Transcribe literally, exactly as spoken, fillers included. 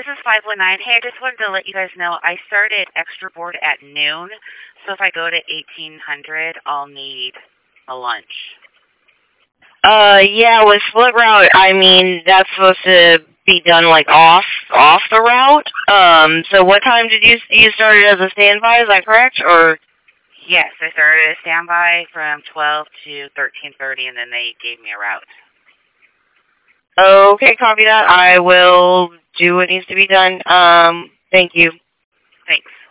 this is five one nine. Hey, I just wanted to let you guys know I started extra board at noon, so if I go to eighteen hundred, I'll need a lunch. Uh, yeah, with split route, I mean, that's supposed to be done, like, off off the route. Um, so what time did you, you started as a standby, is that correct, or? Yes, I started a standby from twelve to thirteen thirty, and then they gave me a route. Okay, copy that. I will do what needs to be done. Um, thank you. Thanks.